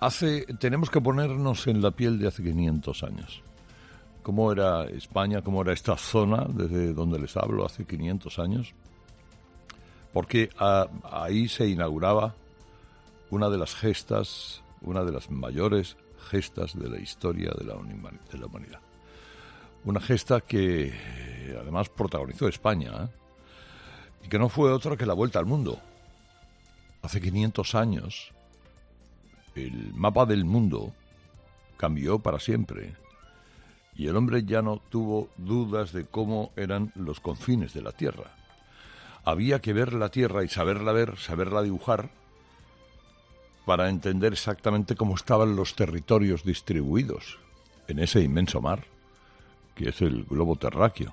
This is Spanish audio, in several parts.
Tenemos que ponernos en la piel de hace 500 años. ¿Cómo era España, cómo era esta zona desde donde les hablo hace 500 años? Porque ahí se inauguraba una de las gestas, una de las mayores gestas de la historia de la humanidad. Una gesta que además protagonizó España, y que no fue otra que la vuelta al mundo. Hace 500 años el mapa del mundo cambió para siempre y el hombre ya no tuvo dudas de cómo eran los confines de la Tierra. Había que ver la Tierra y saberla ver, saberla dibujar, para entender exactamente cómo estaban los territorios distribuidos en ese inmenso mar, que es el globo terráqueo.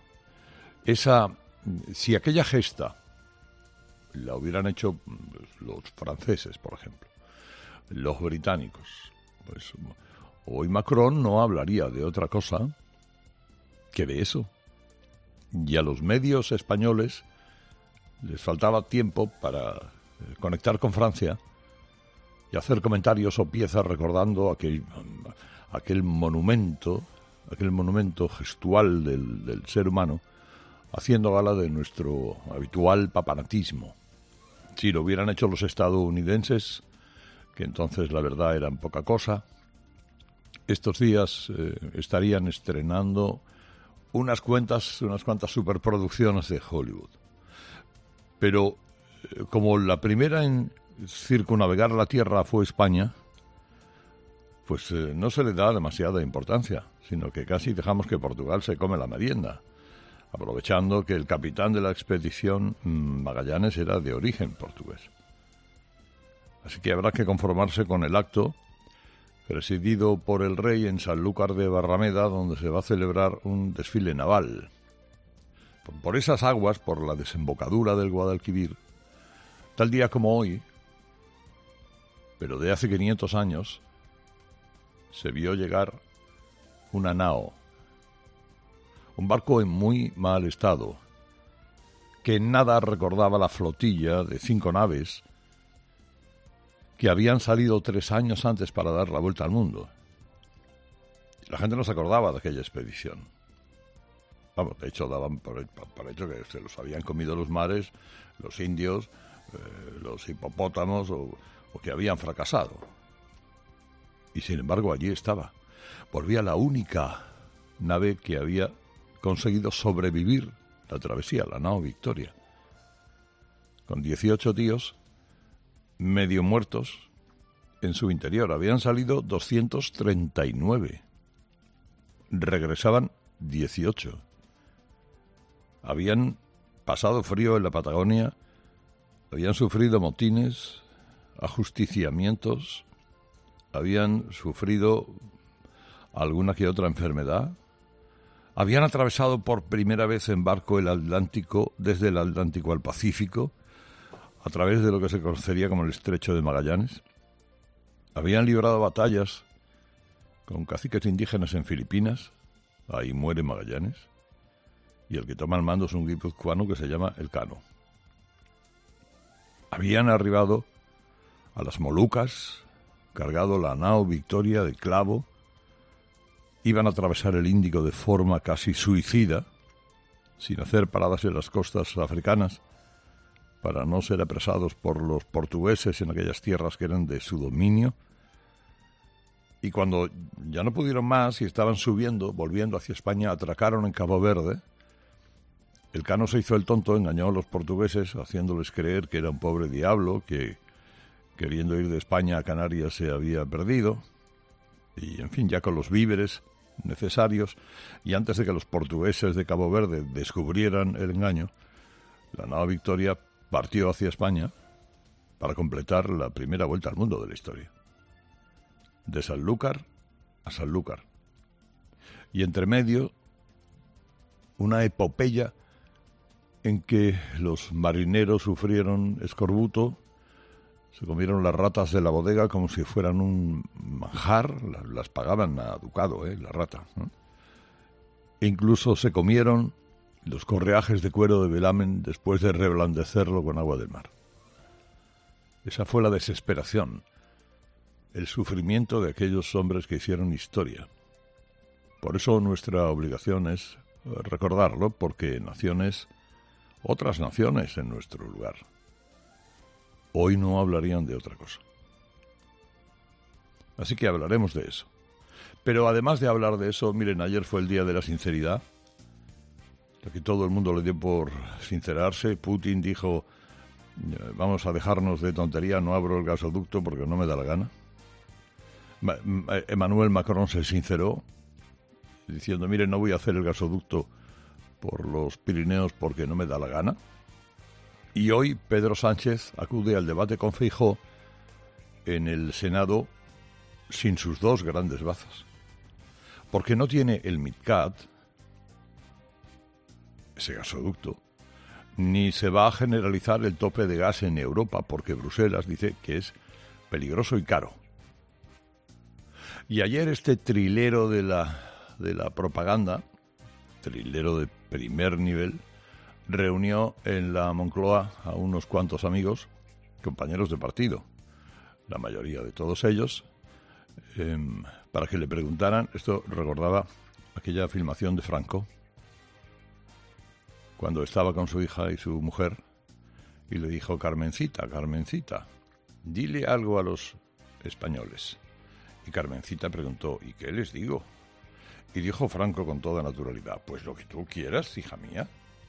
Si aquella gesta la hubieran hecho los franceses, por ejemplo, los británicos, pues hoy Macron no hablaría de otra cosa que de eso. Y a los medios españoles les faltaba tiempo para conectar con Francia y hacer comentarios o piezas recordando aquel monumento gestual del ser humano, haciendo gala de nuestro habitual papanatismo. Si lo hubieran hecho los estadounidenses, que entonces la verdad eran poca cosa, estos días estarían estrenando unas cuantas superproducciones de Hollywood. Pero como la primera en circunnavegar la Tierra fue España, pues no se le da demasiada importancia, sino que casi dejamos que Portugal se come la merienda, aprovechando que el capitán de la expedición, Magallanes, era de origen portugués. Así que habrá que conformarse con el acto presidido por el rey en Sanlúcar de Barrameda, donde se va a celebrar un desfile naval. Por esas aguas, por la desembocadura del Guadalquivir, tal día como hoy, pero de hace 500 años, se vio llegar una nao, un barco en muy mal estado, que en nada recordaba la flotilla de 5 naves que habían salido 3 años antes para dar la vuelta al mundo. La gente no se acordaba de aquella expedición. Vamos, de hecho, daban por hecho que se los habían comido los mares, los indios, los hipopótamos, o que habían fracasado. Y sin embargo, allí estaba. Volvía la única nave que había conseguido sobrevivir la travesía, la nao Victoria, con 18 tíos medio muertos en su interior. Habían salido 239. Regresaban 18. Habían pasado frío en la Patagonia, habían sufrido motines, ajusticiamientos, habían sufrido alguna que otra enfermedad, habían atravesado por primera vez en barco el Atlántico, desde el Atlántico al Pacífico, a través de lo que se conocería como el Estrecho de Magallanes. Habían librado batallas con caciques indígenas en Filipinas, ahí muere Magallanes, y el que toma el mando es un guipuzcoano que se llama Elcano. Habían arribado a las Molucas, cargado la nao Victoria de clavo, iban a atravesar el Índico de forma casi suicida, sin hacer paradas en las costas africanas, para no ser apresados por los portugueses en aquellas tierras que eran de su dominio. Y cuando ya no pudieron más y estaban subiendo, volviendo hacia España, atracaron en Cabo Verde. Elcano se hizo el tonto, engañó a los portugueses, haciéndoles creer que era un pobre diablo, que queriendo ir de España a Canarias se había perdido. Y, en fin, ya con los víveres necesarios, y antes de que los portugueses de Cabo Verde descubrieran el engaño, la nao Victoria partió hacia España para completar la primera vuelta al mundo de la historia. De Sanlúcar a Sanlúcar. Y entre medio, una epopeya en que los marineros sufrieron escorbuto, se comieron las ratas de la bodega como si fueran un manjar, las pagaban a ducado, la rata, ¿no? E incluso se comieron los correajes de cuero de velamen después de reblandecerlo con agua del mar. Esa fue la desesperación el sufrimiento de aquellos hombres que hicieron historia. Por eso nuestra obligación es recordarlo, porque otras naciones en nuestro lugar, hoy no hablarían de otra cosa. Así que hablaremos de eso. Pero además de hablar de eso, miren, ayer fue el día de la sinceridad, que todo el mundo le dio por sincerarse. Putin dijo, vamos a dejarnos de tontería, no abro el gasoducto porque no me da la gana. Emmanuel Macron se sinceró, diciendo, miren, no voy a hacer el gasoducto por los Pirineos porque no me da la gana. Y hoy Pedro Sánchez acude al debate con Feijóo en el Senado sin sus dos grandes bazas, porque no tiene el MidCat, ese gasoducto, ni se va a generalizar el tope de gas en Europa, porque Bruselas dice que es peligroso y caro. Y ayer este trilero de la propaganda, trilero de primer nivel, reunió en la Moncloa a unos cuantos amigos, compañeros de partido, la mayoría de todos ellos, para que le preguntaran. Esto recordaba aquella filmación de Franco, cuando estaba con su hija y su mujer, y le dijo, Carmencita, dile algo a los españoles. Y Carmencita preguntó, ¿y qué les digo? Y dijo Franco con toda naturalidad, pues lo que tú quieras, hija mía.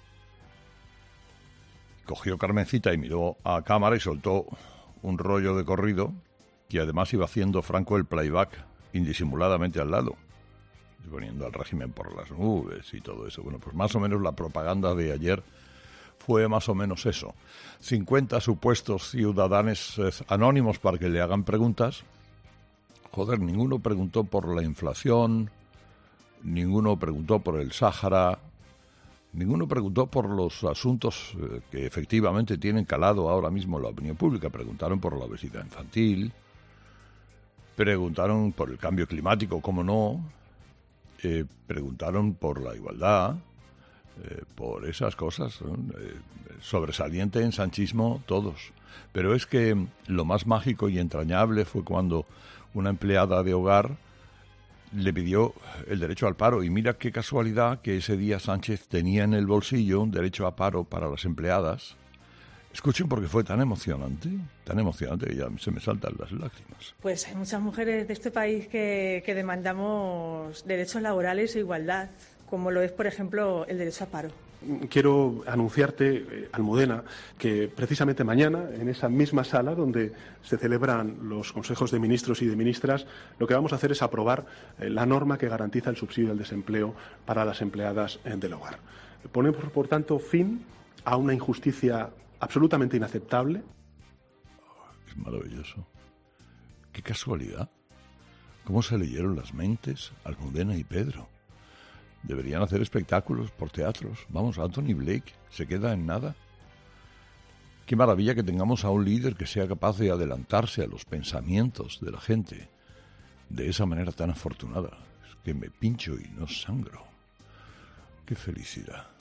Cogió Carmencita y miró a cámara y soltó un rollo de corrido, que además iba haciendo Franco el playback indisimuladamente al lado, poniendo al régimen por las nubes y todo eso. Bueno, pues más o menos la propaganda de ayer fue más o menos eso. 50 supuestos ciudadanos anónimos para que le hagan preguntas. Joder, ninguno preguntó por la inflación, ninguno preguntó por el Sáhara, ninguno preguntó por los asuntos que efectivamente tienen calado ahora mismo en la opinión pública. Preguntaron por la obesidad infantil, preguntaron por el cambio climático, cómo no, preguntaron por la igualdad, por esas cosas, ¿no? Sobresaliente en sanchismo todos. Pero es que lo más mágico y entrañable fue cuando una empleada de hogar le pidió el derecho al paro, y mira qué casualidad que ese día Sánchez tenía en el bolsillo un derecho a paro para las empleadas. Escuchen, porque fue tan emocionante que ya se me saltan las lágrimas. Pues hay muchas mujeres de este país que demandamos derechos laborales e igualdad, como lo es, por ejemplo, el derecho a paro. Quiero anunciarte, Almudena, que precisamente mañana, en esa misma sala donde se celebran los consejos de ministros y de ministras, lo que vamos a hacer es aprobar la norma que garantiza el subsidio al desempleo para las empleadas del hogar. Ponemos, por tanto, fin a una injusticia absolutamente inaceptable. Es maravilloso. Qué casualidad. ¿Cómo se leyeron las mentes Almudena y Pedro? Deberían hacer espectáculos por teatros. Vamos, Anthony Blake se queda en nada. Qué maravilla que tengamos a un líder que sea capaz de adelantarse a los pensamientos de la gente de esa manera tan afortunada. Es que me pincho y no sangro. Qué felicidad.